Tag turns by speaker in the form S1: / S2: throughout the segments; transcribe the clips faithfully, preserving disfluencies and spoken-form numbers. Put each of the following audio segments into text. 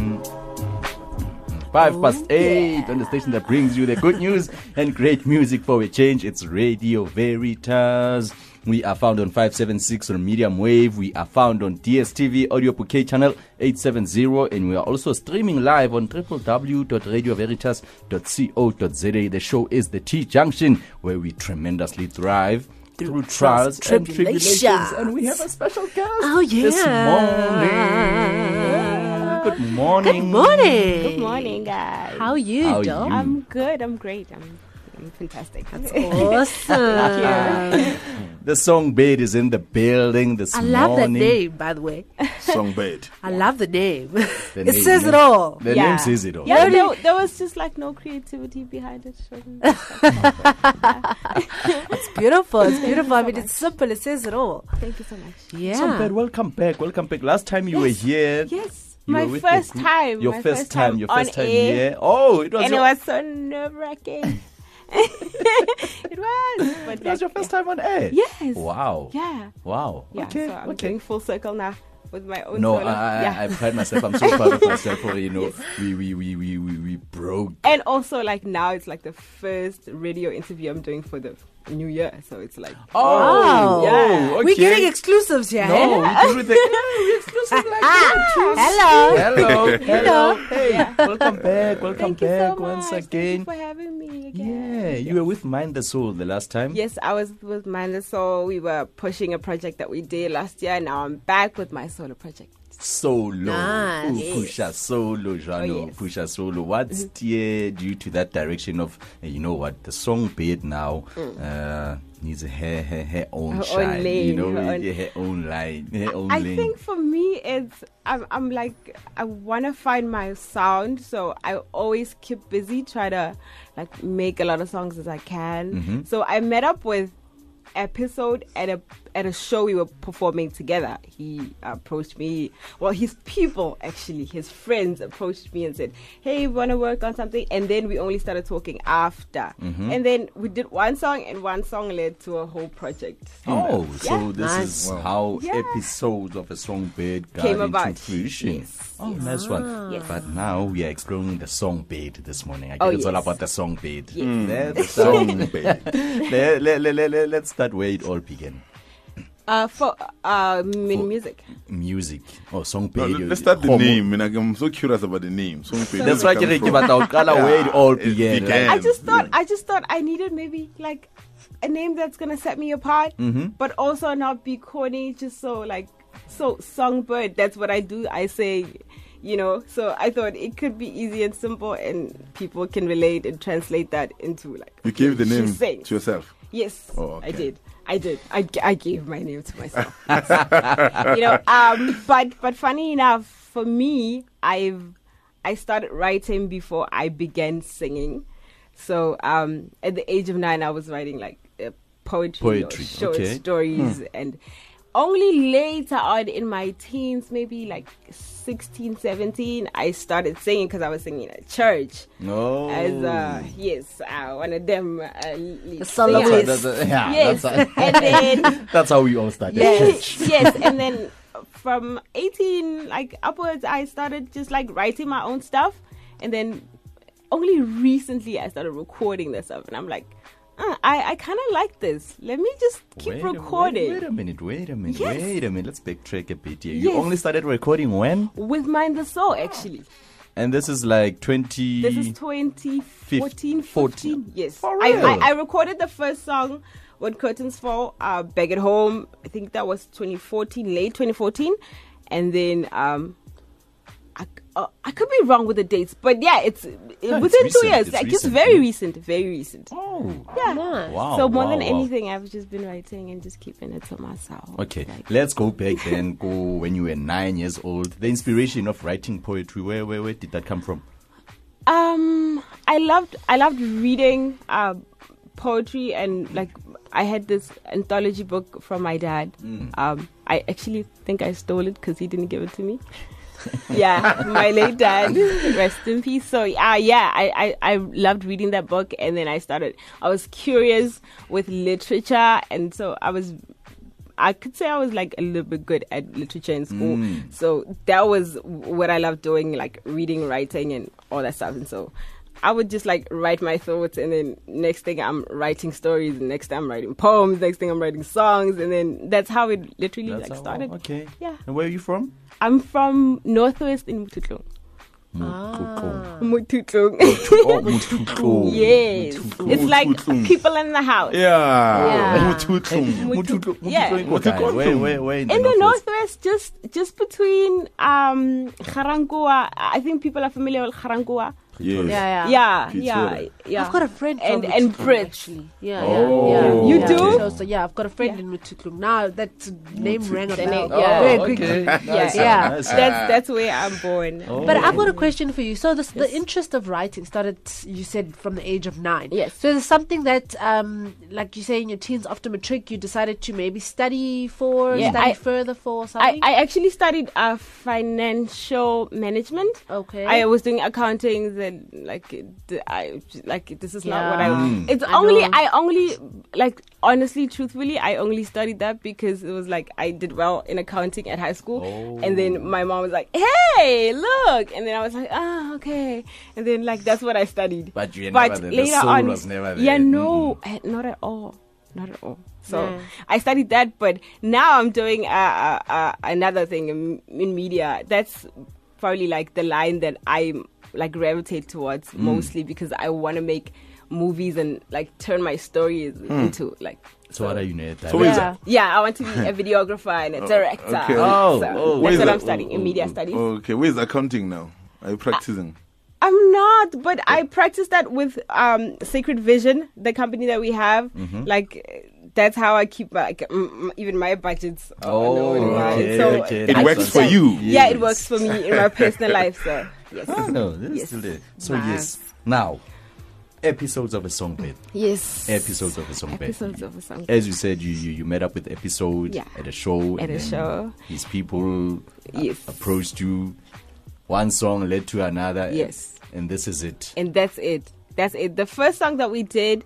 S1: Five past eight yeah. on the station that brings you the good news and great music for a change. It's Radio Veritas. We are found on five seventy-six on medium wave. We are found on D S T V audio bouquet channel eight seventy, and we are also streaming live on w w w dot radio veritas dot co dot z a. The show is the T Junction, where we tremendously thrive through, through trials and tribulations. And we have a special guest
S2: oh, yeah.
S1: this morning. Good morning.
S2: Good morning.
S3: Good morning, guys.
S2: How are you,
S1: How
S2: Dom?
S3: I'm good. I'm great. I'm, I'm fantastic.
S2: That's awesome.
S3: Thank you.
S1: The Songbird is in the building this
S2: I love
S1: morning.
S2: that name, by the way.
S4: Songbird.
S2: I love the name.
S1: The
S2: it
S1: name,
S2: says
S1: name.
S2: it all.
S1: The
S3: Yeah.
S1: name says it all.
S3: Yeah, there, there was just like no creativity behind it. So
S2: It's beautiful. It's beautiful. I
S3: so
S2: mean,
S3: much.
S2: it's simple. It says it all.
S3: Thank you so much.
S2: Yeah.
S1: Songbird, welcome back. Welcome back. Last time you
S3: Yes.
S1: were here.
S3: Yes.
S1: You
S3: my
S1: were with
S3: first
S1: your group.
S3: time.
S1: Your
S3: my
S1: first time. Your first
S3: on
S1: time
S3: air.
S1: here. Oh, it was
S3: And
S1: your,
S3: it was so nerve wracking. It was. But
S1: it was your
S3: like,
S1: first time on air.
S3: Yes.
S1: Wow.
S3: Yeah.
S1: Wow.
S3: Yeah.
S1: Okay.
S3: So I'm
S1: okay.
S3: doing full circle now with my own.
S1: No,
S3: solo.
S1: I, I,
S3: yeah.
S1: I pride myself. I'm so proud of myself for, you know, we, we, we, we, we, we broke.
S3: And also, like, now it's like the first radio interview I'm doing for the new year. So it's like,
S1: Oh,
S3: yeah.
S1: oh, okay.
S2: We're getting exclusives here.
S1: No,
S2: eh?
S1: we do with the we exclusive like that.
S2: Hello.
S1: Hello, hello. Hey,
S3: Yeah.
S1: welcome back. Welcome
S3: Thank you
S1: back
S3: so
S1: once
S3: much.
S1: again.
S3: Thank you for having me again.
S1: Yeah, you were with Mind the Soul the last time.
S3: Yes, I was with Mind the Soul. We were pushing a project that we did last year. Now I'm back with my solo project.
S1: Solo.
S2: Nice.
S1: Ooh, Pusha Solo, Jano.
S3: Oh, yes.
S1: Pusha Solo. What steered you to that direction of, uh, you know what, the Songbird now uh, needs a her, her, her own
S3: Her own
S1: shine.
S3: lane,
S1: you know,
S3: her own-
S1: yeah, her own line. Her own
S3: I
S1: lane.
S3: think for me, it's I'm, I'm like I want to find my sound, so I always keep busy, try to like make a lot of songs as I can.
S1: Mm-hmm.
S3: So I met up with Episode at a at a show we were performing together. He approached me, well, his people actually, his friends approached me and said, "Hey, we want to work on something." And then we only started talking after,
S1: Mm-hmm.
S3: and then we did one song, and one song led to a whole project.
S1: Oh,
S3: Yeah.
S1: so this
S2: Nice.
S1: is
S4: Wow.
S1: how
S3: Yeah.
S1: episodes of a Songbird got
S3: Came
S1: into
S3: about.
S1: fruition.
S3: Yes.
S1: Oh, nice one.
S3: Yes.
S1: But now we are exploring the Songbird this morning. I guess
S3: Oh,
S1: it's all
S3: yes.
S1: about the Songbird.
S3: Yes.
S1: Let's,
S4: Songbird.
S1: let, let, let, let, let's start where it all began.
S3: Uh, for uh, in
S1: For-
S3: music.
S1: Music. Oh,
S4: No,
S1: Songbird.
S4: let- let's start the
S1: Homo-
S4: name. I mean, I'm so curious about the name. Songbird.
S1: That's
S4: Where
S1: why
S4: does it
S1: I
S4: come
S1: give
S4: from?
S1: out color where it all
S4: It
S1: began.
S4: began.
S1: right?
S3: I just thought
S4: Yeah.
S3: I just thought I needed maybe like a name that's gonna set me apart,
S1: Mm-hmm.
S3: but also not be corny. Just so like so Songbird. That's what I do. I say, you know. So I thought it could be easy and simple, and people can relate and translate that into like.
S4: You gave the
S3: she
S4: name
S3: sings.
S4: to yourself.
S3: Yes,
S4: Oh, okay.
S3: I did. I did. I, g- I gave my name to myself. you know, um, but but funny enough, for me, I've I started writing before I began singing. So um, at the age of nine, I was writing like uh, poetry,
S1: Poetry,
S3: or short
S1: okay.
S3: stories, and only later on in my teens, maybe like sixteen, seventeen, I started singing because I was singing at church.
S1: No.
S3: As uh, yes, uh, one of them uh, lead
S2: The soloist.
S3: singers.
S1: That's, that's, yeah,
S3: Yes,
S1: that's,
S3: and then
S1: that's how we all started.
S3: yes, yes, and then from eighteen like upwards, I started just like writing my own stuff, and then only recently I started recording this stuff, and I'm like, uh, I I kind of like this. Let me just keep
S1: Wait a-
S3: recording.
S1: Wait, wait a minute, wait a minute,
S3: Yes.
S1: wait a minute. Let's backtrack a bit here. You
S3: Yes.
S1: only started recording when?
S3: With Mind the Soul, actually.
S1: And this is like twenty...
S3: This is twenty fourteen,
S1: fourteen.
S3: fifteen. Yes.
S1: For
S3: I,
S1: real?
S3: I, I recorded the first song, When Curtains Fall, uh, back at home. I think that was twenty fourteen, late twenty fourteen. And then, um, I, uh, I could be wrong with the dates, but yeah, it's, uh,
S1: it's
S3: within
S1: recent,
S3: two years.
S1: it's
S3: Like, just
S1: recent,
S3: very
S1: yeah.
S3: recent, very recent.
S1: Oh.
S3: Yeah.
S2: Nice.
S1: Wow.
S3: so more
S1: wow,
S3: than
S1: wow.
S3: anything, I've just been writing and just keeping it to myself.
S1: Okay,
S3: Like,
S1: let's go back then. Go when you were nine years old. The inspiration of writing poetry, where, where, where did that come from?
S3: Um, I loved I loved reading uh, poetry, and like I had this anthology book from my dad. Um, I actually think I stole it because he didn't give it to me. Yeah, my late dad, rest in peace. So uh, yeah, I, I I loved reading that book, and then I started. I was curious with literature, and so I was I could say I was like a little bit good at literature in school.
S1: Mm.
S3: So that was what I loved doing, like reading, writing, and all that stuff. And so I would just like write my thoughts, and then next thing I'm writing stories, and next thing I'm writing poems, next thing I'm writing songs, and then that's how it literally
S1: That's
S3: like
S1: how-
S3: started.
S1: Okay.
S3: Yeah.
S1: And where are you from?
S3: I'm from Northwest in Muthutlong.
S1: Muthutlong.
S3: Muthutlong.
S1: Oh, Muthutlong.
S3: Yes.
S1: Muthutlong.
S3: It's like
S4: Muthutlong.
S3: people in the house.
S4: Yeah.
S2: Yeah.
S4: Muthutlong.
S1: Muthutlong.
S3: Yeah.
S1: Muthutlong. Where, where, where in the
S3: In the
S1: northwest?
S3: northwest, just just between um Garankuwa, I think people are familiar with Garankuwa.
S4: Yes.
S2: Yeah, yeah.
S3: Yeah,
S4: Pretoria.
S3: yeah, yeah.
S2: I've got a friend
S3: And-
S2: from
S3: and
S2: Muthutlung,
S3: Brit.
S2: actually. Yeah,
S4: Oh.
S2: yeah, yeah.
S3: You
S2: yeah.
S3: do?
S2: So, so yeah, I've got a friend
S3: Yeah.
S2: in Muthutlung. Now that name rang a
S3: The
S2: bell.
S3: name-
S1: Oh,
S3: yeah.
S2: Very
S1: okay.
S2: quickly.
S1: Nice,
S2: Yeah.
S1: nice.
S3: That's that's where I'm born.
S1: Oh.
S2: But I've got a question for you. So this, the
S3: Yes.
S2: interest of writing started, you said, from the age of nine.
S3: Yes.
S2: So there's something that, um, like you say, in your teens after matric, you decided to maybe study for,
S3: Yeah,
S2: study
S3: I-
S2: further for
S3: I,
S2: something?
S3: I actually studied uh, financial management.
S2: okay.
S3: I was doing accounting, and like it- I like this is not what I.
S2: Yeah.
S1: Mm.
S3: It's
S2: I
S3: only
S2: know.
S3: I only like honestly, truthfully, I only studied that because it was like I did well in accounting at high school,
S1: Oh.
S3: and then my mom was like, "Hey, look," and then I was like, "Ah, okay," and then like that's what I studied.
S1: But you
S3: But
S1: never there. The
S3: later
S1: soul
S3: on,
S1: was never there.
S3: yeah, no,
S1: Mm-mm.
S3: eh, not at all, not at all. So
S2: Yeah.
S3: I studied that, but now I'm doing uh, uh, uh, another thing in, in media. That's probably like the line that I like gravitate towards
S1: Mm.
S3: mostly because I want to make movies and like turn my stories into like.
S1: So what are you now?
S4: So is
S2: Yeah.
S3: Yeah, I want to be a videographer and a director.
S4: okay.
S1: Oh,
S3: So
S1: oh.
S4: Where
S3: that's
S4: is
S3: what
S4: that-
S3: I'm studying in media
S4: oh,
S3: studies.
S4: Okay, where's accounting now? Are you practicing?
S3: I'm not, but I practice that with um, Sacred Vision, the company that we have.
S1: Mm-hmm.
S3: Like, uh, that's how I keep like mm, mm, even my budgets. are
S1: Oh,
S3: in order, right?
S1: okay,
S3: So
S1: okay.
S4: It
S3: I
S4: works
S3: keep
S4: for
S3: that-
S4: you.
S3: Yeah, it
S1: Yes.
S3: works for me in my personal life. So yes,
S1: Oh, no, this is
S3: Yes.
S1: still there. So
S2: Nice.
S1: yes, now episodes of a songbird.
S3: yes,
S1: Episodes of a songbird.
S3: episodes of a song.
S1: As you said, you, you, you met up with episode
S3: Yeah.
S1: at a show.
S3: At
S1: and
S3: a
S1: then
S3: show.
S1: His people a-
S3: Yes.
S1: approached you. One song led to another.
S3: Yes.
S1: And this is it.
S3: And that's it. That's it. The first song that we did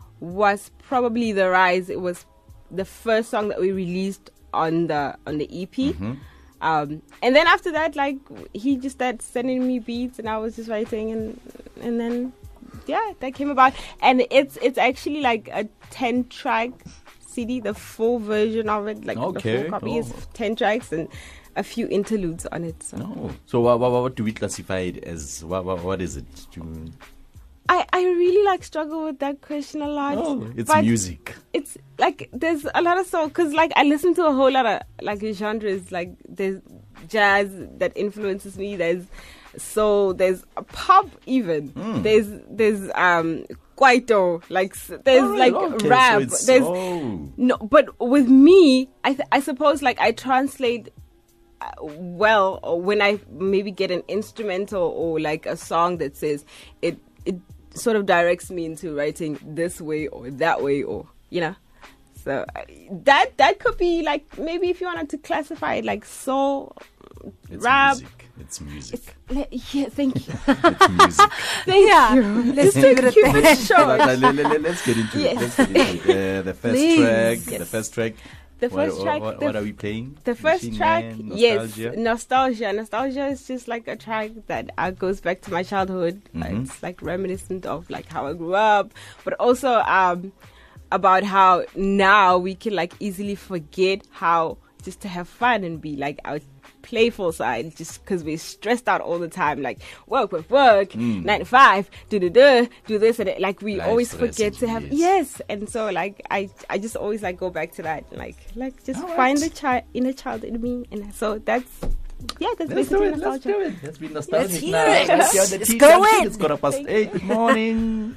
S3: was probably The Rise. It was the first song that we released on the on the E P.
S1: Mm-hmm.
S3: Um, and then after that, like he just started sending me beats, and I was just writing, and and then yeah, that came about. And it's it's actually like a ten track C D, the full version of it, like
S1: Okay.
S3: the full copy is
S1: Oh.
S3: ten tracks and a few interludes on it. So.
S1: No. So what, what, what do we classify it as? What, what, what is it? Do you-
S3: I, I really like struggle with that question a lot.
S1: Oh, it's
S3: but
S1: music.
S3: It's like there's a lot of songs because like I listen to a whole lot of like genres. Like there's jazz that influences me. There's soul. There's pop even.
S1: Mm.
S3: There's there's um kwaito. Like s- there's
S1: Alright,
S3: like
S1: okay, so
S3: rap.
S1: it's-
S3: there's
S1: oh.
S3: no, but with me, I th- I suppose like I translate uh, well or when I maybe get an instrumental or like a song that says it it sort of directs me into writing this way or that way or you know. So uh, that that could be like maybe if you wanted to classify it like soul,
S1: It's
S3: rap.
S1: music. It's music.
S3: Le- yeah, thank you.
S1: It's music.
S3: Thank
S2: Yeah,
S3: you.
S2: let's
S3: Just
S2: leave
S3: to
S2: it at
S3: keep
S2: that.
S3: it short.
S1: But, uh, let, let, let's get into
S3: Yes.
S1: it. Let's get into it. Uh, the first
S2: Please.
S1: track. The
S3: Yes.
S1: first track.
S3: The
S1: What-
S3: first
S1: what,
S3: track.
S1: What,
S3: the
S1: what
S3: f-
S1: are we playing?
S3: The first
S1: Machine
S3: track,
S1: Man,
S3: yes,
S1: Nostalgia?
S3: nostalgia. Nostalgia is just like a track that uh, goes back to my childhood. Uh,
S1: Mhm.
S3: It's like reminiscent of like how I grew up, but also um, about how now we can like easily forget how just to have fun and be like our playful side, just because we're stressed out all the time, like work, work, work,
S1: Mm.
S3: nine to five, do do do, do this and that. Like we
S1: Life
S3: always
S1: stress
S3: forget
S1: and
S3: to have
S1: yes.
S3: yes, and so like I I just always like go back to that, like like just
S1: All right.
S3: find the child inner child in me, and so that's yeah, that's
S1: Let's do
S3: basically
S1: it. Let's
S3: nostalgia.
S1: do it. Let's be nostalgic
S2: Let's hear
S1: now.
S2: it.
S1: Let's hear the
S2: Let's
S1: tea
S2: go
S1: junction.
S2: in.
S1: It's quarter past eight. Good morning.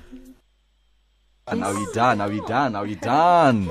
S1: And now we done. Now we done. Now we done.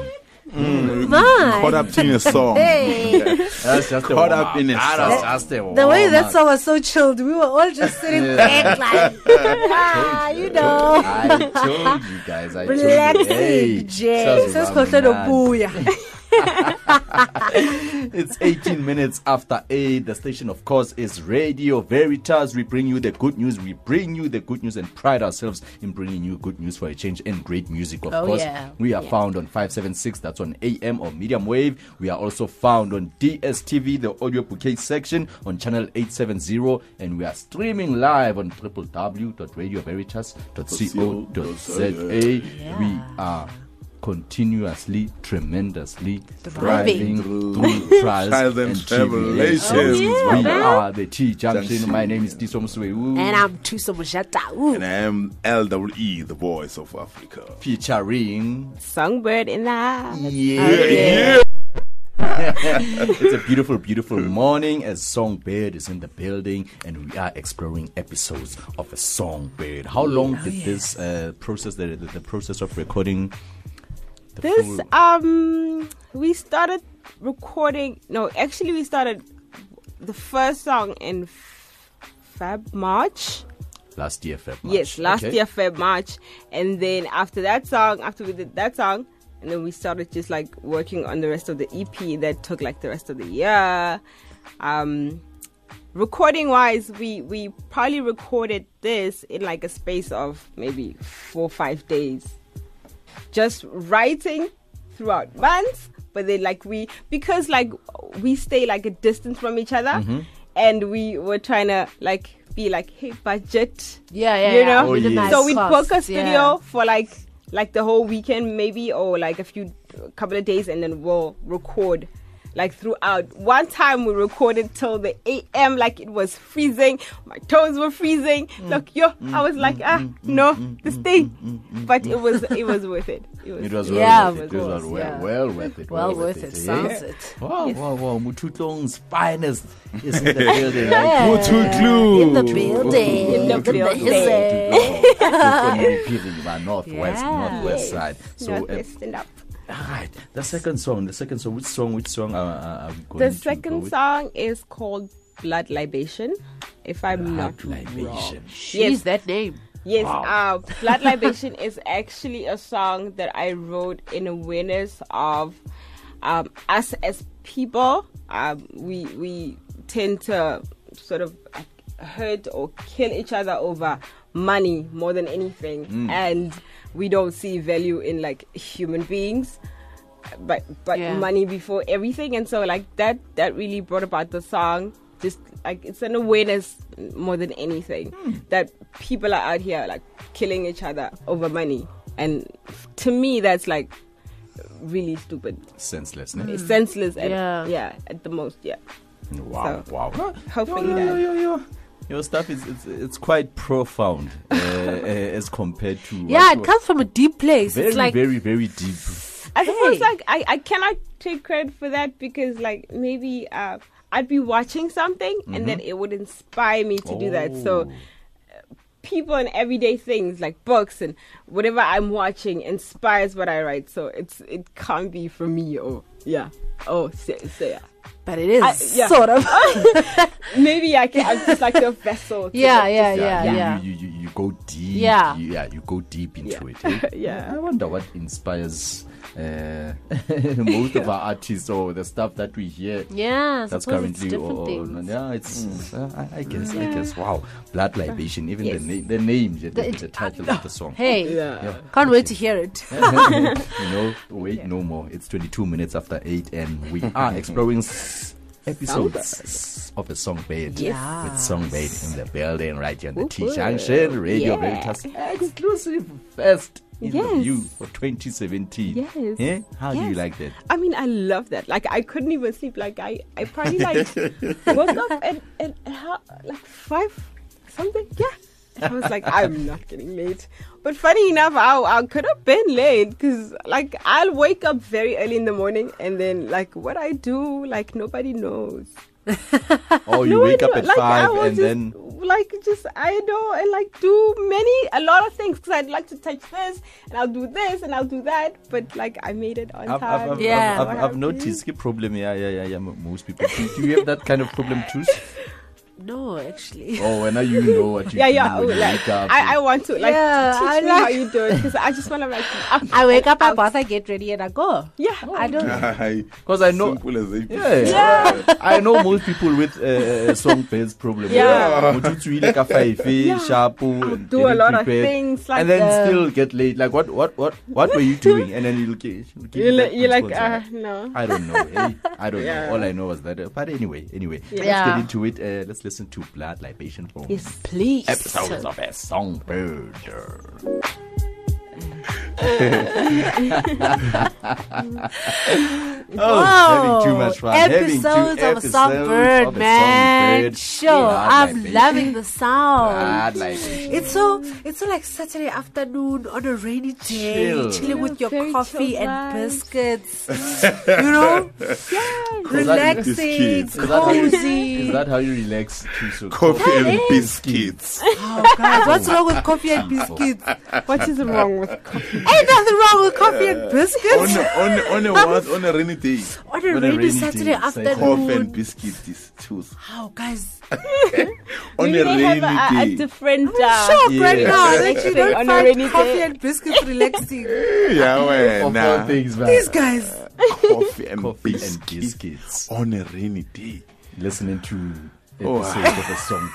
S2: Man.
S4: Caught up in a song.
S2: Hey,
S1: That's just a
S4: Caught
S1: warm
S4: up in a
S1: That
S4: song.
S1: was just a
S2: the way
S1: warm
S2: that
S1: up.
S2: song was so chilled, we were all just sitting back like, ah, you know.
S1: I told you guys. I told you.
S2: Relaxing,
S1: Hey,
S2: Jay.
S1: sazobamba
S2: Sesikhohle
S1: mnandi.
S2: nobuya.
S1: It's eighteen minutes after eight. The station, of course, is Radio Veritas. We bring you the good news. We bring you the good news and pride ourselves in bringing you good news for a change and great music, of
S2: Oh,
S1: course.
S2: yeah.
S1: We are
S2: Yeah.
S1: found on five seven six. That's on A M or medium wave. We are also found on D S T V, the audio bouquet section, on channel eight seventy. And we are streaming live on w w w dot radio veritas dot co dot z a.
S2: Yeah.
S1: We are continuously, tremendously
S2: Thriving.
S1: thriving through trials,
S4: Trials and
S1: and
S4: tribulations.
S1: tribulations.
S2: Oh, yeah.
S1: We are the T Junction.
S4: Junction.
S1: My name is Tiso Msweu.
S2: And I'm Thuso Mojata. Ooh.
S4: And I am L W E, the voice of Africa.
S1: Featuring
S3: Songbird in the house.
S1: yeah.
S4: Yeah.
S1: It's a beautiful, beautiful morning as Songbird is in the building, and we are exploring episodes of a Songbird. How long did this uh, process, the, the the process of recording? The
S3: This
S1: full-
S3: um we started recording no actually we started the first song in F- Feb March.
S1: last year, February.
S3: Yes, last year Feb March, and then after that song, after we did that song, and then we started just like working on the rest of the E P that took like the rest of the year. Um, recording wise, we we probably recorded this in like a space of maybe four or five days, just writing throughout months. But then like we because like we stay like a distance from each other, and we were trying to like be like, hey, budget.
S2: Yeah, yeah,
S3: You
S2: yeah.
S3: know?
S1: Oh,
S2: With a
S1: yes.
S2: nice
S3: So we'd
S2: cost,
S3: book a studio
S2: yeah.
S3: for like like the whole weekend maybe, or like a few couple of days, and then we'll record like throughout. One time we recorded till the A M, like it was freezing. My toes were freezing.
S1: Mm.
S3: Look, yo, I was like, ah, no, this thing. But it was it was worth it. It was,
S1: It was well
S2: Yeah,
S1: worth it.
S2: of
S1: It was
S2: course,
S1: well,
S2: yeah.
S1: well worth it.
S2: Well worth it.
S1: eh?
S2: Sounds it.
S1: Wow,
S3: Yes.
S1: wow, wow. Mututlong's finest is in the building. Right?
S2: Yeah.
S4: Mututlu.
S2: In the building.
S3: In the
S2: In the
S3: building.
S1: building. Northwest,
S2: Yeah.
S1: northwest side. So, uh,
S3: Northwest stand up.
S1: right. The second song, the second song. Which song? Which song are, are are we going
S3: The
S1: to go
S3: second
S1: with?
S3: song is called Blood Libation, if I'm not
S1: Blood
S3: wrong.
S1: Libation.
S2: She's that name.
S3: Yes,
S1: Wow.
S3: uh, Blood Libation is actually a song that I wrote in awareness of um, us as people. Um, we we tend to sort of hurt or kill each other over money more than anything, and we don't see value in like human beings, but but
S2: Yeah.
S3: money before everything. And so like that that really brought about the song. Just like it's an awareness more than anything that people are out here like killing each other over money, and to me that's like really stupid.
S1: Senseless, ne?
S3: It's senseless and
S2: Yeah.
S3: yeah. at the most, yeah.
S1: Wow,
S3: So,
S1: wow.
S3: hopefully
S1: Yo, yo,
S3: that-
S1: yo, yo, yo. Your stuff is it's, it's quite profound uh, uh, as compared to
S2: Yeah,
S1: what
S2: it
S1: was
S2: comes from a deep place.
S1: very,
S2: it's like
S1: very, very deep.
S3: I suppose
S2: Hey.
S3: like I, I cannot take credit for that because like maybe uh, I'd be watching something and then it would inspire me to do that. So
S1: Oh.
S3: people and everyday things like books and whatever I'm watching inspires what I write. So it's it can't be from me or yeah. Oh, so, so yeah.
S2: but it is
S3: I- yeah.
S2: sort of.
S3: Maybe I can. I'm just like the vessel. to
S2: yeah,
S3: the-
S2: yeah,
S3: just-
S2: yeah,
S1: you,
S2: yeah.
S1: You, you, you, you go deep.
S2: Yeah.
S1: You, yeah, you go deep into
S3: Yeah.
S1: it. eh?
S3: Yeah.
S1: I wonder what inspires uh, most of our artists or the stuff that we hear.
S2: Yeah, I
S1: That's
S2: suppose it's
S1: currently,
S2: different
S1: or,
S2: things.
S1: yeah, it's. Uh, I, I guess, I guess. Wow, Blood Libation. Even
S3: Yes.
S1: the name, the name, the, the,
S2: The-
S1: title of the song.
S2: Hey,
S3: Yeah.
S1: Yeah.
S2: can't wait to hear it.
S1: you know, wait no more. It's twenty-two minutes after eight, and we are exploring s- episodes of a Songbird.
S2: Yeah.
S1: With Songbird in the building right here on the
S3: Whoop,
S1: T
S3: whoop.
S1: Junction Radio
S3: Yeah.
S1: Veritas exclusive first in the
S3: Yes.
S1: view for twenty seventeen.
S3: Yes.
S1: Yeah? How do you
S3: Yes.
S1: like that?
S3: I mean, I love that. Like, I couldn't even sleep. Like, I, I probably like woke up at, at, at how, like five something. Yeah. I was like, I'm not getting late. But funny enough, I, I could have been late because, like, I'll wake up very early in the morning and then, like, what I do, like, nobody knows.
S1: Oh, you
S3: No,
S1: wake
S3: I
S1: up
S3: know.
S1: at
S3: like, I
S1: five
S3: will
S1: and
S3: just,
S1: then.
S3: like just I know and like do many a lot of things because I'd like to touch this and I'll do this and I'll do that, but like I made it on
S1: I've,
S3: time.
S1: I've, I've,
S2: Yeah.
S1: I've, I've, I've noticed the problem. Yeah, yeah, yeah, yeah. m- Most people. Do, do you have that kind of problem too?
S2: No, actually.
S1: Oh, and now you know what you
S3: Yeah,
S1: do
S3: yeah.
S1: when you
S3: Like,
S1: wake up.
S3: I, I want to like
S2: Yeah,
S3: teach
S2: I
S3: me
S2: like-
S3: how you do it because I just want to like.
S2: I wake up, I bath, I get ready, and I go.
S3: Yeah.
S2: I don't.
S1: Because I know.
S4: Simple as A B C.
S1: Yeah, I know most people with uh, songbirds problem.
S3: Yeah.
S1: Mothutu ile ka five, sharp, and
S3: do a
S1: getting
S3: lot of
S1: prepared,
S3: things like
S1: and then
S3: that.
S1: still get late. Like what, what, what, what were you doing? And then you'll get, you'll give
S3: You're
S1: you
S3: like,
S1: that
S3: you're like
S1: response,
S3: uh, no.
S1: I don't know. eh? I don't
S3: Yeah.
S1: know. All I know was that. Uh, but anyway, anyway, let's
S2: Yeah.
S1: get into it. Uh, let's listen to Blood Libation from
S3: Yes.
S2: Please.
S1: episodes of a songbird. Oh, having too much fun. Having two
S2: Episodes of a
S1: episodes
S2: songbird,
S1: of a
S2: man.
S1: songbird.
S2: Sure,
S1: Blood
S2: I'm
S1: libation.
S2: loving the sound.
S1: Blood libation.
S2: It's so it's so like Saturday afternoon on a rainy day,
S1: Chill.
S2: chilling with your
S3: Very
S2: coffee
S3: chill
S2: and
S3: vibes.
S2: biscuits. You know, relaxing,
S4: kids.
S1: Is that, how you,
S2: cozy.
S1: is that how you relax too? So
S4: Coffee and
S2: is.
S4: biscuits.
S2: Oh, guys, what's wrong with coffee and biscuits?
S3: What is wrong with coffee?
S2: Ain't nothing wrong with coffee and biscuits.
S4: on, a- on, a- on a what? On a rainy day.
S2: On a
S1: on a
S2: rainy
S1: rainy
S2: Saturday
S1: day,
S4: Coffee and
S2: afternoon.
S4: biscuits is choose.
S2: Oh, guys.
S4: On
S3: Maybe
S4: a
S3: they
S4: rainy
S3: have a, a
S4: day.
S3: different. Uh,
S2: Shocked
S1: Yeah.
S2: right now that you don't
S3: On a
S2: find
S3: rainy
S2: coffee
S3: day.
S2: and biscuits relaxing.
S4: Yeah, well,
S1: of
S4: nah.
S1: all things, man.
S2: These guys.
S4: Coffee and
S1: Coffee
S4: biscuits.
S1: and biscuits.
S4: On a rainy day.
S1: Listening to
S4: Oh.
S1: episodes of a song.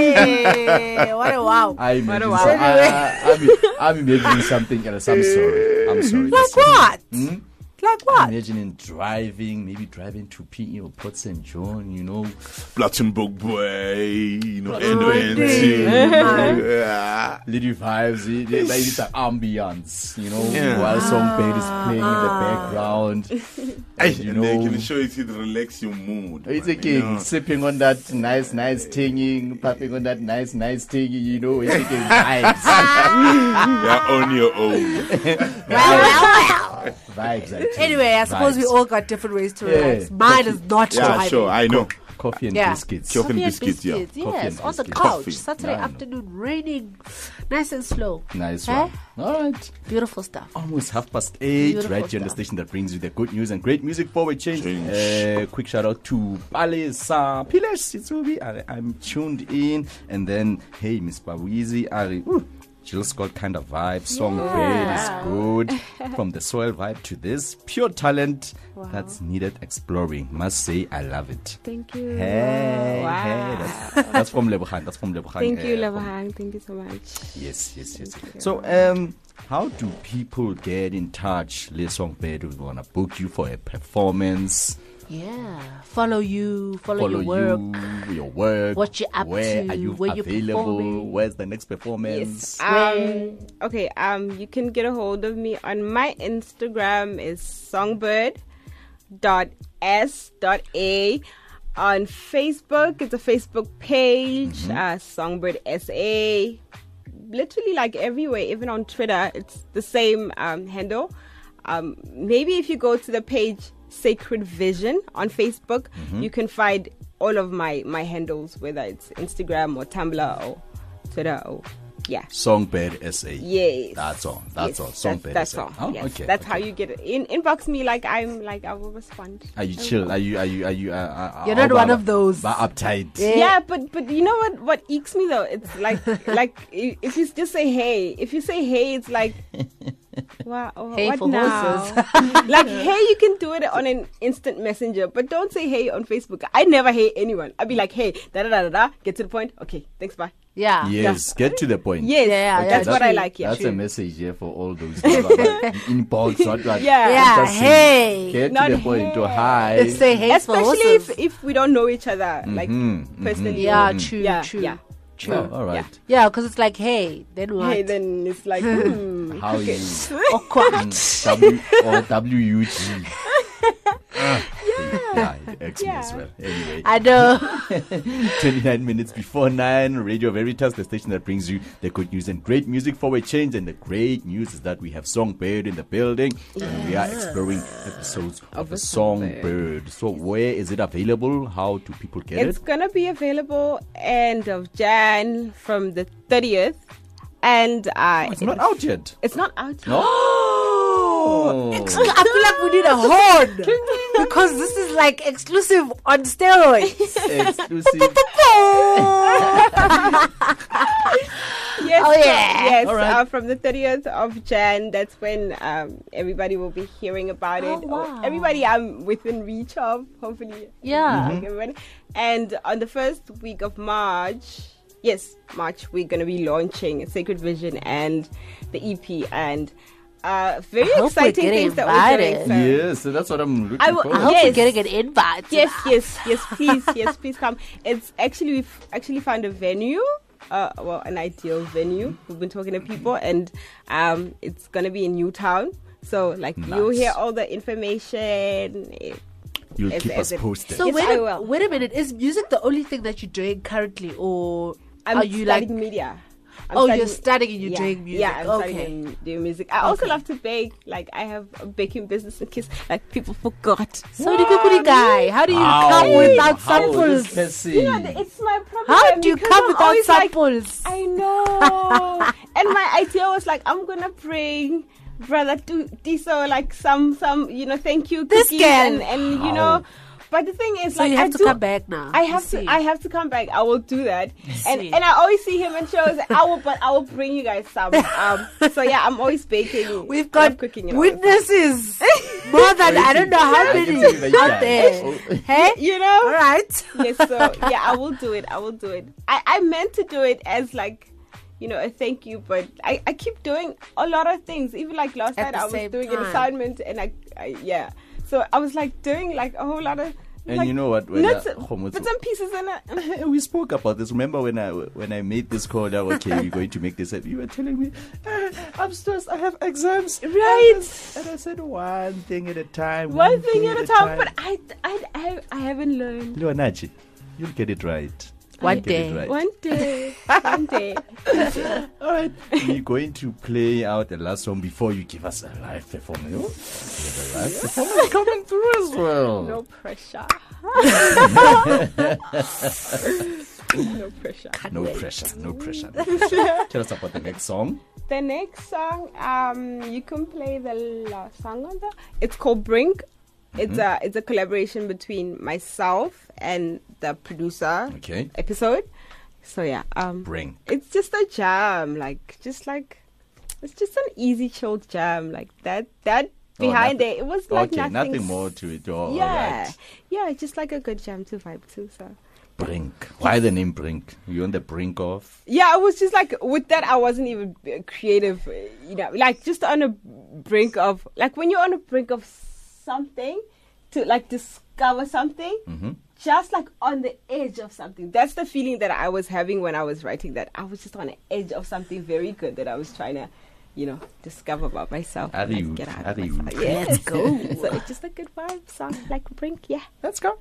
S2: Hey, what a wow.
S1: I imagine
S3: wow.
S1: so- I, I, I'm, I'm imagining something else. I'm sorry. I'm sorry.
S2: Like
S1: Listen.
S2: what?
S1: Hmm?
S2: Like
S1: I'm
S2: what?
S1: imagining driving, maybe driving to P E or Port Saint John, you know.
S4: Plattenburg boy, you know,
S2: Plattenburg
S4: and
S2: day.
S4: yeah.
S1: Little vibes, it- it- like it's an ambience, you know,
S4: Yeah.
S1: while songbird is playing in the background.
S4: Ay,
S1: And, you
S4: and they
S1: know,
S4: can show it to relax your mood.
S1: it's
S4: man,
S1: a king
S4: you know.
S1: sipping on that nice, nice tinging, puffing on that nice, nice tinging, you know, it's a king vibes.
S4: Yeah, on your own.
S2: Well, well, well.
S1: Vibes, I tell you.
S2: Anyway, I suppose we
S1: Vibes.
S2: all got different ways to
S1: Yeah.
S2: relax. Mine is not
S4: Yeah,
S2: driving.
S4: sure, I know.
S1: Coffee and
S2: Yeah.
S1: biscuits.
S4: Coffee
S2: Coffee and
S4: biscuits, yeah.
S2: biscuits,
S1: Coffee
S2: yes,
S1: and
S2: on the
S1: biscuits.
S2: couch,
S4: Coffee.
S2: Saturday
S1: I know.
S2: afternoon, raining, nice and slow.
S1: Nice
S2: Eh?
S1: one. All right.
S2: Beautiful stuff.
S1: Almost half past eight,
S2: Beautiful
S1: right here on the
S2: stuff.
S1: station that brings you the good news and great music for a change.
S4: Change.
S1: Uh, quick shout out to Palesa Piles, it's Ruby. I, I'm tuned in. And then, hey, Miss Bawizi, Ari, ooh, Jill Scott kind of vibe, song
S2: Yeah.
S1: is good. From the soil vibe to this pure talent that's needed exploring. Must say, I love it.
S3: Thank you.
S1: Hey,
S3: Wow.
S1: hey, that's, that's from Lebogang. That's from Lebogang.
S3: Thank you,
S1: uh, from-
S3: Lavahang. Thank you so much.
S1: Yes, yes, yes. So, um, how do people get in touch? Le Songbird, we want to book you for a performance.
S2: Yeah. Follow you, follow,
S1: Follow
S2: your work.
S1: you, your work.
S2: What you up
S1: Where
S2: to,
S1: are you
S2: where you
S1: available?
S2: performing.
S1: Where's the next performance?
S3: Um, okay. Um, you can get a hold of me on my Instagram is songbird dot s dot a. On Facebook, it's a Facebook page, uh, Songbird S A. Literally, like everywhere, even on Twitter, it's the same um, handle. Um, maybe if you go to the page Sacred Vision on Facebook, you can find all of my my handles, whether it's Instagram or Tumblr or Twitter or yeah.
S1: Songbird S A.
S3: Yes.
S1: That's all. That's
S3: Yes,
S1: all.
S3: That's,
S1: Songbird
S3: that's
S1: S A.
S3: all.
S1: Oh,
S3: yes.
S1: okay.
S3: That's
S1: okay.
S3: how you get it. In inbox me like I'm like I will respond.
S1: Are you chill? Are you? Are you? Are you? Uh, uh,
S2: You're not
S1: uh,
S2: one
S1: ba-
S2: of those.
S1: ba- uptight.
S2: Yeah.
S3: Yeah, but but you know what what ekes me though? It's like like i- if you just say hey, if you say hey, it's like wow, oh,
S2: Hey
S3: what
S2: for
S3: now?
S2: horses.
S3: Like hey, you can do it on an instant messenger, but don't say hey on Facebook. I never hey anyone. I'd be like hey, da da da da da. Get to the point. Okay, thanks, bye.
S2: Yeah.
S1: Yes. Get to the point.
S3: Yes,
S2: Yeah,
S1: Okay,
S3: that's
S2: yeah,
S3: what I
S2: true.
S3: like. Yeah,
S1: That's
S3: true.
S1: a message here for all those inbox. What, what,
S3: Yeah.
S2: Yeah.
S1: just say,
S2: Hey.
S1: Get
S3: Not
S1: to the point. To
S3: hey.
S1: hi.
S2: Let's say hey for
S3: Especially
S2: horses.
S3: if, if we don't know each other like
S1: Mhm, mhm.
S3: personally.
S2: Yeah, true,
S3: yeah,
S2: true.
S3: yeah.
S2: True.
S1: Oh, all right.
S2: Yeah, because it's like, hey, then what?
S3: Hey, then it's like hmm.
S1: How you?
S2: Awkward.
S1: W or W U G. Ah, yeah, X me as
S3: Yeah.
S1: well. Anyway,
S2: I know.
S1: twenty-nine minutes before nine, Radio Veritas, the station that brings you the good news and great music for a change. And the great news is that we have Songbird in the building, and we are exploring episodes of,
S3: Of
S1: a
S3: a
S1: Songbird. So, where is it available? How do people get
S3: It's
S1: it?
S3: gonna be available end of Jan from the thirtieth, and uh,
S1: It's not out yet.
S3: It's not out.
S1: No.
S2: Oh, exclu- I feel like we need a horn because this is like exclusive on steroids.
S1: Exclusive.
S3: Yes,
S2: Oh,
S3: so-
S2: yeah.
S3: yes.
S1: All right.
S3: Uh, from the thirtieth of Jan, that's when um, everybody will be hearing about
S2: Oh,
S3: it.
S2: wow.
S3: Or everybody I'm within reach of, hopefully.
S2: Yeah.
S3: Like everybody. And on the first week of March, yes, March, we're going to be launching Sacred Vision and the E P and uh, very
S2: I hope we're
S3: exciting
S2: getting
S3: things that we're doing.
S2: invited.
S3: So.
S1: Yes, so that's what I'm looking
S3: I will-
S1: for.
S2: I hope
S3: Yes.
S2: we're getting an invite. to
S3: Yes,
S2: that.
S3: yes, yes, please, yes, please come. It's actually, we've actually found a venue. Uh, well, an ideal venue. We've been talking to people, and um, it's gonna be in Newtown. So, like, you'll
S1: Nice.
S3: hear all the information. eh,
S1: You'll
S3: As-
S1: keep
S3: as
S1: us
S3: it-
S1: posted.
S2: So
S3: Yes,
S2: wait,
S3: I
S2: a,
S3: will.
S2: wait a minute. Is music the only thing that you're doing currently, or
S3: I'm
S2: are you like?
S3: studying media. I'm
S2: Oh,
S3: studying-
S2: you're studying and you're
S3: yeah,
S2: doing music.
S3: Yeah, I'm
S2: okay.
S3: studying doing music. I also
S2: Okay.
S3: love to bake. Like, I have a baking business in case like people forgot.
S2: So the kukuri guy, how do you
S1: How?
S2: come without
S1: How is
S2: samples?
S1: this messy?
S3: You know, it's my problem.
S2: How do you
S3: because
S2: come
S3: I'm
S2: without
S3: always like,
S2: samples?
S3: I know. And my idea was like, I'm gonna bring brother to Tiso like some some you know thank you
S2: This
S3: cookies
S2: girl.
S3: and and you
S1: How?
S3: know. But the thing is,
S2: So
S3: like,
S2: you have
S3: I
S2: to
S3: do,
S2: come back now.
S3: I
S2: You
S3: have
S2: see.
S3: to. I have to come back. I will do that. And
S2: see.
S3: and I always see him in shows. I will, but I will bring you guys some. Um. So yeah, I'm always baking.
S2: We've
S3: I love
S2: got
S3: cooking and all that.
S2: witnesses. More than I don't know how
S1: I can
S2: many
S1: see that
S2: out
S1: guy.
S2: there.
S1: Oh.
S2: Hey,
S3: You know.
S2: all right.
S3: Yes. So yeah, I will do it. I will do it. I I meant to do it as like, you know, a thank you, but I, I keep doing a lot of things. Even like last
S2: At
S3: night,
S2: the
S3: I was
S2: same
S3: doing an
S2: time.
S3: assignment, and I, I yeah. So I was like doing like a whole lot of.
S1: And
S3: like,
S1: you know what? When
S3: nuts,
S1: I- Khomotso-
S3: but some pieces in it.
S1: we spoke about this. Remember when I when I made this call? That okay, we're going to make this. You were telling me, "Ah, I'm stressed. I have exams.
S3: Right.
S1: And, and I said one thing at a time.
S3: One thing at a time, but I, I, I, I haven't learned.
S1: Leonachi, you'll get it right.
S2: One
S1: You'll get it
S2: day.
S1: right.
S3: One day, one day.
S1: All right, we're going to play out the last song before you give us a live performance. Oh, we have a live performance coming through as well.
S3: No pressure. no pressure.
S1: No pressure, no pressure. No pressure. Tell us about the next song.
S3: The next song, um, you can play the last song on the. It's called Brink. It's a it's a collaboration between myself and the producer.
S1: Okay.
S3: Episode. So yeah, um,
S1: Brink.
S3: it's just a jam, like just like it's just an easy chilled jam, like that that
S1: Oh,
S3: behind
S1: nothing-
S3: it. It was like
S1: okay,
S3: nothing,
S1: nothing more to it. Oh,
S3: yeah,
S1: alright.
S3: yeah, it's just like a good jam to vibe to. So
S1: Brink. Why the name Brink? You're on the brink of.
S3: yeah, I was just like with that. I wasn't even uh, creative, uh, you know, like just on a brink of like when you're on a brink of something to like discover something.
S1: Mm-hmm.
S3: Just like on the edge of something. That's the feeling that I was having when I was writing that. I was just on the edge of something very good that I was trying to, you know, discover about myself.
S1: Are
S3: and, like,
S1: you-
S3: get out
S1: are
S3: of
S1: you-
S3: myself. Yes.
S2: Let's go.
S3: So it's just a good vibe song, like Brink, yeah.
S1: Let's go.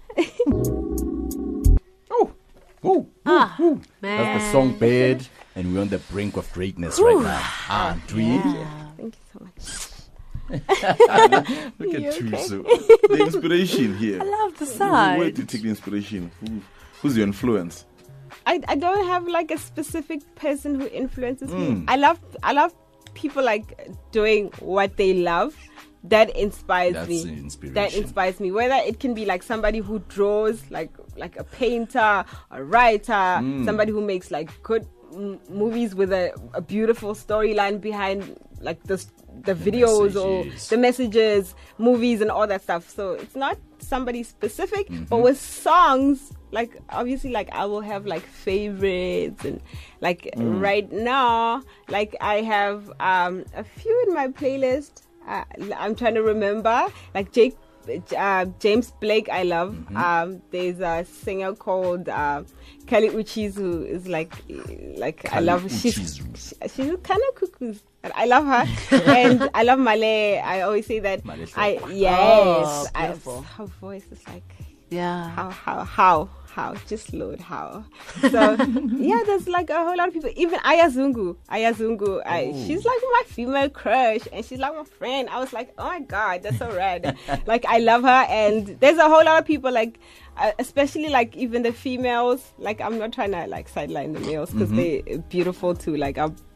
S1: oh, oh,
S2: Ah,
S1: ooh.
S2: man.
S1: That's the song Bed, and we're on the brink of greatness right now. Aren't we?
S3: Thank you so much.
S1: Look at
S3: You
S1: you,
S3: okay?
S1: so.
S4: The inspiration here.
S2: I love the
S4: Where, where
S2: side.
S4: do you take the inspiration? Who, who's your influence?
S3: I, I don't have like a specific person who influences me.
S1: Mm.
S3: I love I love people like doing what they love. That inspires
S1: That's
S3: me.
S1: an inspiration.
S3: That inspires me. Whether it can be like somebody who draws, like like a painter, a writer,
S1: Mm.
S3: somebody who makes like good m- movies with a, a beautiful storyline behind, like the the videos or
S1: messages.
S3: the messages, movies and all that stuff. So it's not somebody specific,
S1: Mm-hmm.
S3: but with songs, like obviously, like I will have like favorites and like
S1: Mm.
S3: right now, like I have um a few in my playlist. Uh, I'm trying to remember, like Jake, uh, James Blake. I love.
S1: Mm-hmm.
S3: Um, there's a singer called uh, Kelly Uchis who is like, like I
S1: Kali
S3: love. She's
S1: Uchizu.
S3: she's kind of cuckoo. I love her, and I love Malay. I always say that.
S1: Malay
S3: I
S1: Hlopha.
S3: yes,
S2: Oh,
S3: I,
S2: beautiful.
S3: her voice is like
S2: Yeah.
S3: how how how how just Lord how. So yeah, there's like a whole lot of people. Even Ayazungu, Ayazungu, I,
S1: Oh.
S3: she's like my female crush, and she's like my friend. I was like, oh my god, that's so rad. Like I love her, and there's a whole lot of people like. Uh, especially like even the females, like I'm not trying to like sideline the males because they're beautiful too. Like I'm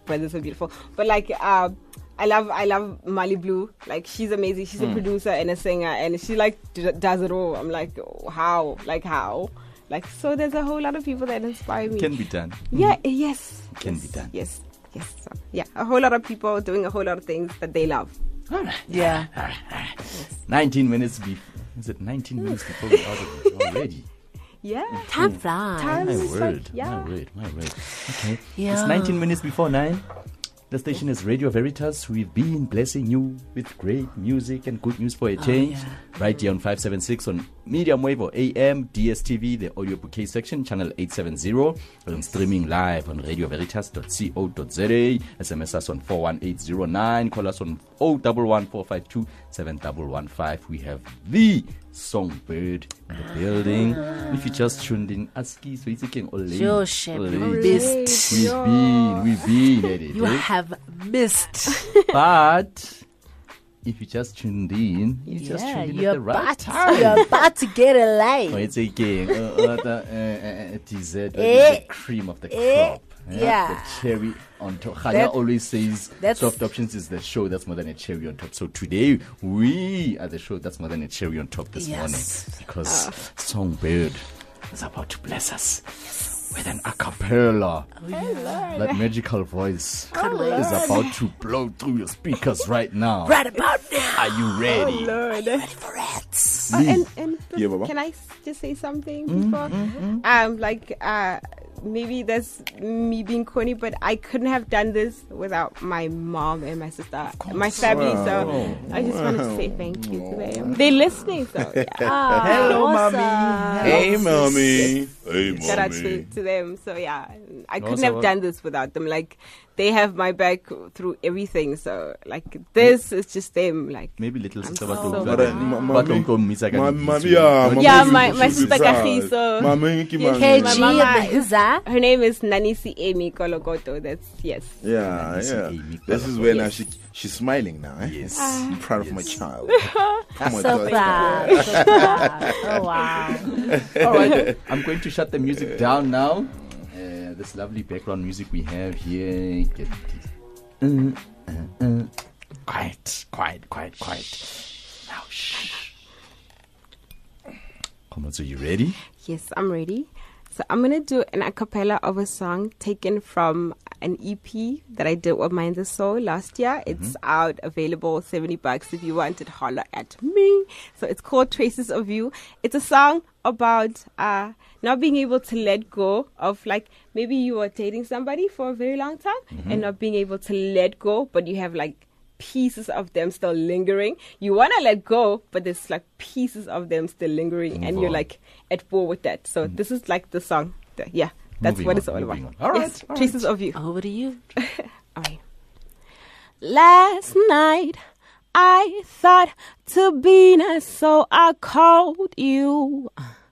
S3: brothers are beautiful. But like, uh, I love, I love Mali Blue. Like, she's amazing. She's a producer and a singer, and she like d- does it all. I'm like, oh, how? Like how? Like, so there's a whole lot of people that inspire me.
S1: Can be done.
S3: Yeah. Yes.
S1: Can
S3: yes,
S1: be done.
S3: Yes. Yes. So, yeah. A whole lot of people doing a whole lot of things that they love.
S1: All right.
S2: Yeah.
S1: nineteen minutes before. Is it nineteen minutes before we're out of it already?
S3: Yeah.
S2: Time flies.
S3: Time
S1: My
S3: is
S1: word.
S3: like, yeah.
S1: My word. My word. Okay.
S2: Yeah.
S1: It's nineteen minutes before nine. The station is Radio Veritas. We've been blessing you with great music and good news for a change.
S2: yeah.
S1: Right here on five seventy-six on medium wave or A M, D S T V, the audio bouquet section, channel eight seventy. And streaming live on radio veritas dot co dot za. S M S us on four one eight zero nine. Call us on zero one one four five two seven one one five. We have the Songbird in the building. If you just tuned in, Aski, so it's again Ole.
S2: Sure, Shep, you
S1: Ole.
S2: missed.
S1: We've been, we've been at it.
S2: You
S1: eh?
S2: have missed.
S1: But if you just tuned in, you just
S2: Yeah,
S1: tuned in
S2: you're
S1: at the right
S2: about,
S1: time.
S2: you're about to get a line.
S1: Oh, it's again uh, uh, the, uh, uh, dessert, uh,
S2: Eh.
S1: the cream of the
S2: Eh.
S1: crop.
S2: Yeah.
S1: The cherry on top. Khanya
S2: That-
S1: always says
S2: that's-
S1: soft options is the show that's more than a cherry on top. So today we are the show that's more than a cherry on top this
S2: Yes.
S1: morning. Because Songbird is about to bless us with an a cappella. That magical voice is about to blow through your speakers right now.
S2: Right about now.
S1: Are you ready?
S3: Lord.
S2: For it.
S3: Oh, and and
S4: Yeah, Baba.
S3: can I s- just say something
S1: Mm,
S3: before? Um, like uh, maybe that's me being corny, but I couldn't have done this without my mom and my sister, my family. So
S4: Wow.
S3: I just wanted to say thank you to them. They're listening, so yeah.
S2: Hello,
S1: mommy.
S4: Hey, mommy. Hey,
S3: Shout out to,
S4: mommy.
S3: to them. So yeah, I couldn't
S1: Also,
S3: have done this without them. Like they have my back through everything. So like this is just them. Like
S1: Maybe little
S3: I'm
S1: sister
S3: so
S1: Batongo.
S3: proud.
S4: But, uh, ma-
S1: But
S4: mommy-
S1: don't miss
S4: Ma-
S1: again.
S4: Mommy, yeah, mommy,
S3: Yeah,
S4: you
S3: my-
S4: should
S3: my
S4: be
S3: sister
S4: sad.
S3: Kagiso.
S4: Mommy, keep on-
S2: K G
S3: My mama-
S2: Mhiza.
S3: her name is Nanisi Amy Kologoto. That's yes.
S4: Yeah,
S1: Nancy
S4: yeah.
S1: Amy
S4: This is
S1: Kologoto.
S4: where now
S3: Yes.
S4: she she's smiling now. Eh?
S1: Yes.
S4: I'm proud of my
S1: Yes.
S4: child. Oh my
S2: So
S4: God.
S2: proud. So proud. Oh, wow.
S1: All right. I'm going to shut the music down now. Uh, this lovely background music we have here. Get it. Uh, uh, uh. Quiet, quiet, quiet, quiet. Now, shh. Come on, so you ready?
S3: Yes, I'm ready. So I'm gonna do an a cappella of a song taken from an E P that I did with Mind the Soul last year. It's out, available, seventy bucks if you want it. Holler at me. So it's called Traces of You. It's a song about uh, not being able to let go of, like, maybe you were dating somebody for a very long time and not being able to let go, but you have like pieces of them still lingering. You want to let go, but there's like pieces of them still lingering,
S1: Move
S3: and you're
S1: on.
S3: like at war with that. So this is like the song. The- yeah, that's
S1: Moving
S3: what
S1: on,
S3: it's all about.
S1: moving on. All right,
S3: Yes,
S1: all
S3: Traces of You.
S2: Over to you.
S3: All right. Last night I thought to be nice, so I called you.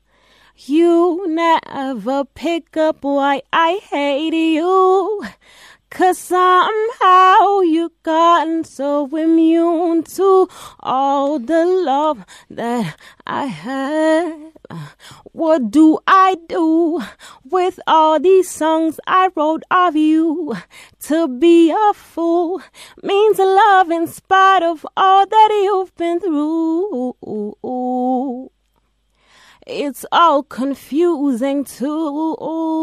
S3: You never pick up why I hate you. Cause somehow you gotten so immune to all the love that I have. What do I do with all these songs I wrote of you? To be a fool means love in spite of all that you've been through. It's all confusing too.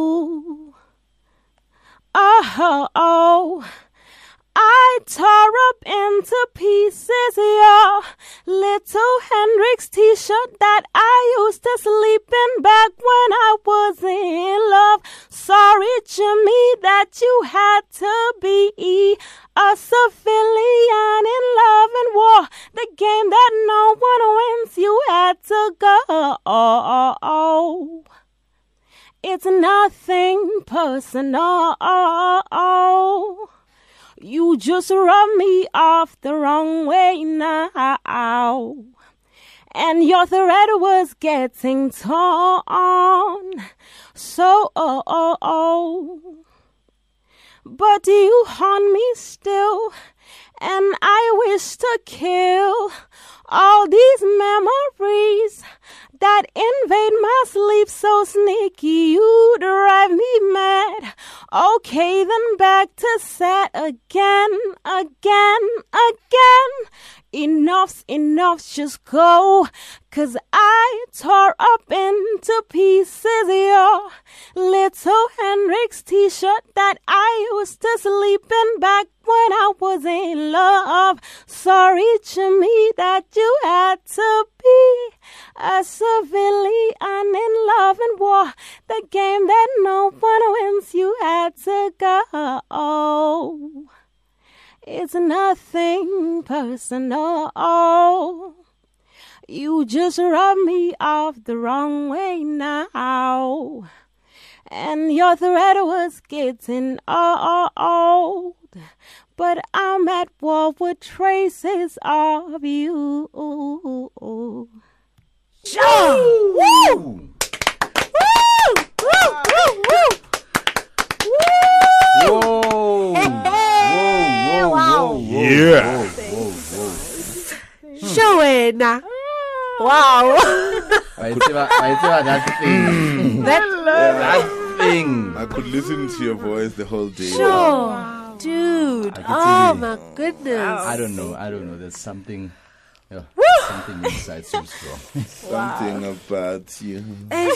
S3: Oh, oh, I tore up into pieces your little Hendrix t-shirt that I used to sleep in back when I was in love. Sorry, Jimmy, that you had to be a civilian in love and war. The game that no one wins, you had to go. It's nothing personal. You just rub me off the wrong way now. And your thread was getting torn. So, oh, oh, oh. But you haunt me still. And I wish to kill All these memories that invade my sleep so sneaky, you drive me mad. Okay, then back to set again, again, again. Enough's enough, just go. Cause I tore up into pieces your little Hendrix t-shirt that I used to sleep in back when I was in love. Sorry, Jimmy, that you had to be a civilian in love and war. The game that no one wins, you had to go. It's nothing personal. You just rub me off the wrong way now. And your thread was getting old. But I'm at war with traces of you.
S2: Sure. Woo! Woo! Woo! Woo! Woo!
S1: Whoa! Whoa!
S2: Wow.
S4: Yeah.
S2: Show it now. Wow.
S1: I tseba- I tseba that thing. That thing.
S4: I could listen to your voice the whole day.
S2: Sure. Dude.
S1: I can
S2: Oh
S1: see-
S2: my goodness.
S1: I don't know. I don't know. There's something. Yeah, something inside so strong.
S4: Something about you.
S2: Eh,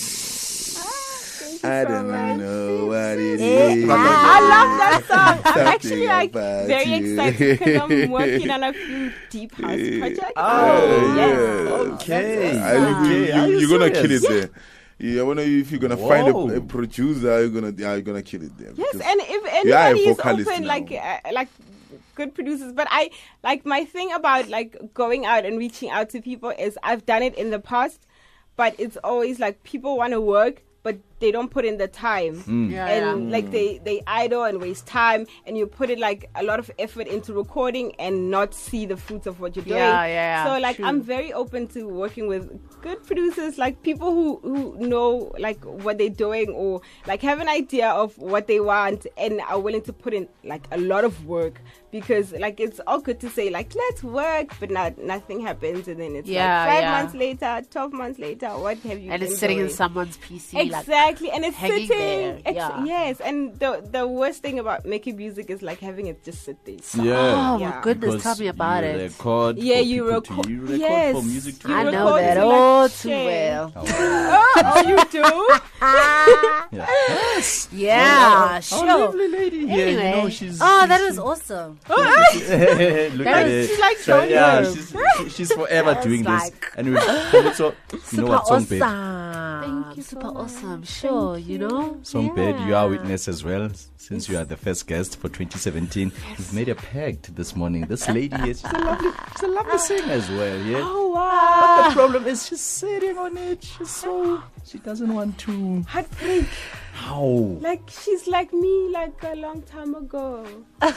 S4: I don't know what it
S2: Eh,
S4: is.
S3: I love that song. I'm
S4: Something
S3: actually like
S4: about
S3: very
S4: you.
S3: excited because I'm working on a few deep house projects.
S1: Oh,
S3: yes.
S1: Okay.
S4: I- you,
S1: Okay. Are
S4: you,
S1: you
S4: you're gonna kill
S1: serious?
S4: it there. Yeah, I wonder if you're gonna find a,
S1: Whoa.
S4: a producer. You're gonna, yeah, you're gonna kill it there.
S3: Yes,
S4: because
S3: and if
S4: you are a
S3: anybody is
S4: vocalist
S3: open,
S4: now.
S3: like uh, like good producers, but I like my thing about like going out and reaching out to people is I've done it in the past, but it's always like people want to work, but they don't put in the time.
S2: Yeah,
S3: and
S2: yeah.
S3: like they they idle and waste time, and you put it like a lot of effort into recording and not see the fruits of what you're doing.
S2: Yeah, yeah,
S3: So like
S2: true.
S3: I'm very open to working with good producers, like people who who know like what they're doing or like have an idea of what they want and are willing to put in like a lot of work, because like it's all good to say like let's work, but not nothing happens, and then it's
S2: Yeah,
S3: like five
S2: yeah.
S3: months later, twelve months later, what have you?
S2: And
S3: been
S2: it's sitting in
S3: doing?
S2: someone's P C. Like,
S3: Exactly, and it's
S2: hanging
S3: sitting.
S2: there,
S3: ex-
S2: yeah.
S3: Yes, and the the worst thing about making music is like having it just sit there.
S1: Yeah.
S2: oh my
S3: Yeah.
S2: goodness,
S1: Because
S2: tell me about
S1: you
S2: it.
S1: Record
S3: Yeah,
S1: for
S3: you
S1: people
S3: record-
S1: To, you record
S3: yes.
S1: for music to
S3: You
S2: I
S1: you.
S2: know
S3: record
S2: that
S3: to, like,
S2: all too
S3: share.
S2: well.
S3: Oh, you do?
S1: Yeah.
S2: Yeah,
S1: Our
S2: sure.
S1: lovely lady here,
S2: Anyway.
S1: you know, she's.
S2: oh,
S1: she's,
S2: that was awesome.
S1: Look at
S2: is-
S1: it.
S3: she's like
S1: So,
S3: Johnny
S1: yeah,
S3: Depp.
S1: she's, she- she's forever
S2: That's
S1: doing
S2: like-
S1: this. And we also, you know
S2: Super
S1: what, song
S2: awesome.
S1: bed?
S3: Thank you
S2: Super
S3: so much.
S2: awesome. Sure, you know.
S1: Song bed, you are
S2: Yeah.
S1: witness as well. Since you are the first guest for twenty seventeen, you've made a pact this morning. This lady here, she's a lovely, she's a lovely singer as well. Yeah.
S3: Oh wow!
S1: But the problem is she's sitting on it. She's so she doesn't want to.
S3: Heartbreak.
S1: How?
S3: Like she's like me, like a long time ago.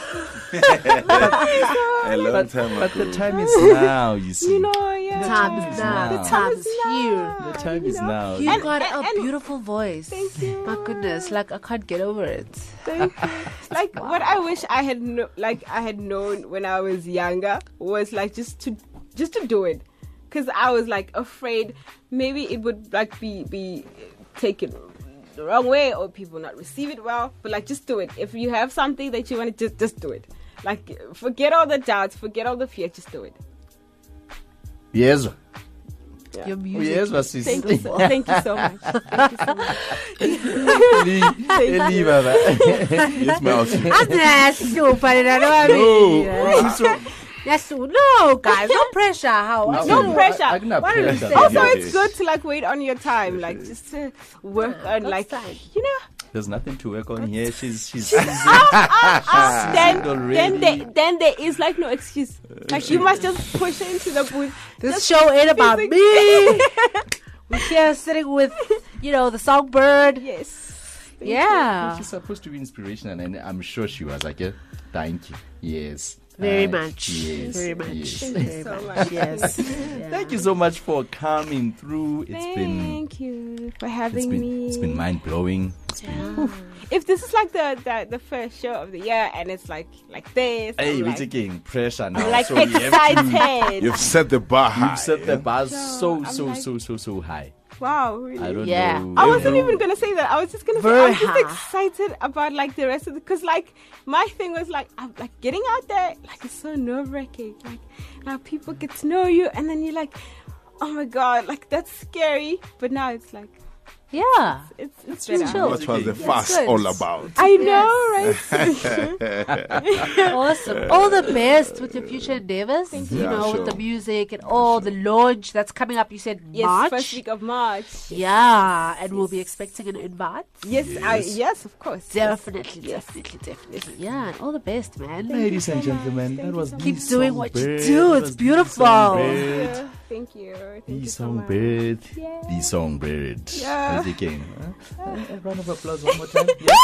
S4: a long
S1: But,
S4: time
S1: but
S4: ago.
S1: the time is now. You see.
S3: You know, yeah.
S1: The
S2: Time
S1: time
S2: is
S1: is
S2: now.
S1: now.
S2: The time is
S3: now.
S2: here.
S1: The time
S3: you
S1: is
S3: know.
S1: now.
S2: You
S3: And-
S2: got
S3: and-
S2: a
S3: and-
S2: beautiful voice.
S3: Thank you.
S2: My goodness, like I can't get over it.
S3: Thank you. Like what I wish I had kno- like I had known when I was younger was like just to just to do it, because I was like afraid maybe it would like be be taken the wrong way or people not receive it well. But like just do it. If you have something that you want to just just do it. Like forget all the doubts, forget all the fear, just do it.
S1: Yes.
S3: Yeah.
S2: Your music.
S1: Yes, was is.
S3: Thank you so, thank you so much. Thank you so much.
S1: Eli baba.
S4: Yes, mouse.
S2: That's super. I know what I mean.
S1: So
S2: Yes, no, guys, no pressure. How?
S3: No pressure.
S1: I, I can have
S2: What did you
S1: pressure.
S2: say?
S3: Also,
S4: Yeah.
S3: it's good to like wait on your time, like just to work on like
S2: outside.
S3: you know.
S1: There's nothing to work on here. She's she's
S3: then
S1: already.
S3: then there, then there is like no excuse. Like you must just push her into the booth.
S2: This
S3: Just
S2: show ain't about
S3: physic-
S2: me. We're here sitting with, you know, the songbird.
S3: Yes. Thank
S2: Yeah.
S1: She's supposed to be inspirational, and I'm sure she was like, yeah, thank you. Yes.
S2: Very
S1: Uh,
S2: much.
S1: yes,
S2: Very much.
S1: yes.
S3: Thank
S2: Very
S3: you so
S2: much.
S3: much.
S2: Yes.
S1: Thank you so much for coming through. It's been
S3: Thank you for
S1: it's
S3: having
S1: been
S3: me.
S1: it's been mind blowing. It's been
S3: If this is like the, the the first show of the year and it's like like this,
S1: hey,
S3: I'm
S1: we're
S3: like,
S1: taking pressure now.
S3: I'm like
S1: so we have to-
S3: excited.
S4: You've set the bar high.
S1: You've set the bar
S3: So,
S1: so
S3: I'm
S1: so
S3: like-
S1: so so so high.
S3: Wow, really?
S1: I don't
S2: Yeah.
S1: know.
S3: I wasn't
S1: Every-
S3: even gonna say that. I was just gonna say
S2: Very
S3: I was just
S2: high.
S3: excited about like the rest of the because like my thing was like I'm like getting out there like it's so nerve wracking. Like now people get to know you and then you're like, oh my god, like that's scary. But now it's like
S2: Yeah.
S3: it's it's
S2: It's
S3: better.
S2: chill.
S4: What was the
S1: Yes,
S4: fuss
S2: good.
S4: all about?
S3: I know,
S2: Awesome. All the best with your future endeavors. You
S4: Yeah,
S2: know,
S4: sure.
S2: with the music and all the launch that's coming up. You said
S3: Yes,
S2: March.
S3: first week of March.
S2: Yeah, and we'll be expecting an invite.
S3: Yes, I,
S1: Yes.
S3: yes, of course.
S2: Definitely, definitely, definitely. Yeah, and all the best, man.
S1: Ladies and gentlemen, that was
S2: Keep
S1: the
S2: doing what you
S1: Songbird.
S2: do.
S1: That
S2: It's
S1: was the
S2: beautiful.
S1: Songbird.
S3: Yeah, thank you. Thank
S1: The
S3: you so much.
S1: songbird.
S3: Yeah.
S1: The songbird.
S3: Yeah.
S1: How's it going? Huh? A a round of applause one more time. Yeah.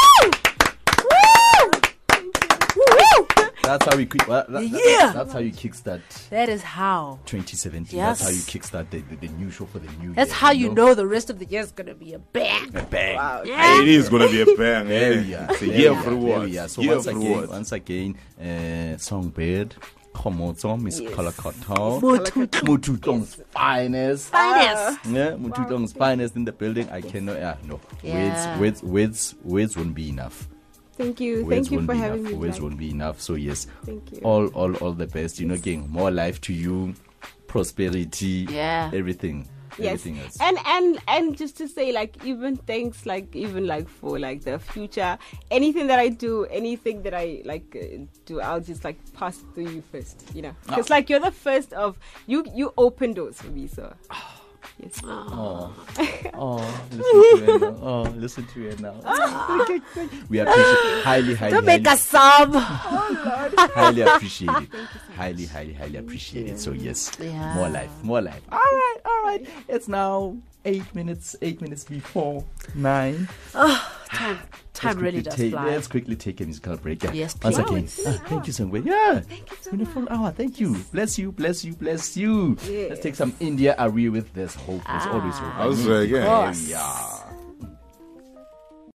S1: That's how we kick. Well, that, that-
S2: Yeah.
S1: That's how you kickstart
S2: That is how.
S1: twenty seventeen.
S2: Yes.
S1: That's how you kickstart the, the, the new show for the new year.
S2: That's how you know the rest of the year is gonna be a bang.
S1: A bang.
S3: Wow.
S2: Yeah.
S4: It is gonna be a bang.
S1: There
S4: eh?
S1: we are.
S4: It's a
S1: There
S4: year
S1: we
S4: of
S1: are. There
S4: rewards.
S1: we are. So
S4: Year
S1: once
S4: of
S1: again,
S4: rewards.
S1: once again, uh, songbird, Khomotso, Miss
S3: Yes.
S1: Kolakotho,
S2: Motutlo.
S1: Mututlong's finest.
S2: Finest.
S1: Yeah, Mututlong's finest in the building. I cannot. Yeah, no.
S2: Yeah.
S1: Words, words, words, words won't be enough.
S3: Thank you.
S1: Words
S3: Thank you
S1: won't
S3: for
S1: be
S3: having
S1: enough.
S3: me.
S1: Words
S3: back.
S1: won't be enough. So yes,
S3: Thank you.
S1: all, all, all the best. You know, again, more life to you, prosperity,
S2: Yeah.
S1: everything,
S3: Yes,
S1: everything else.
S3: and and and just to say, like, even things like even like for like the future, anything that I do, anything that I like uh, do, I'll just like pass it through you first, you know, because like you're the first of you. You open doors for me, so yes.
S1: Oh, oh, listen to her now. Oh, listen to her now. We appreciate highly, highly,
S2: Don't make
S1: highly,
S2: us some.
S1: highly appreciate it. Highly, highly, highly appreciate it. So yes,
S2: Yeah.
S1: more life, more life. All right, all right. It's now eight minutes, eight minutes before nine.
S2: Time, time
S1: Let's
S2: really
S1: quickly
S2: does
S1: take,
S2: fly.
S1: Let's quickly take a musical break. Yeah.
S2: Yes,
S1: Once
S2: please.
S1: again,
S3: it's been
S1: ah,
S3: an
S1: thank you so much. Yeah, it's been a full hour. Thank you. Bless you, bless you, bless you.
S3: Yes.
S1: Let's take some India Ari with this hope. There's always hope.
S4: How's it again?
S1: Yeah.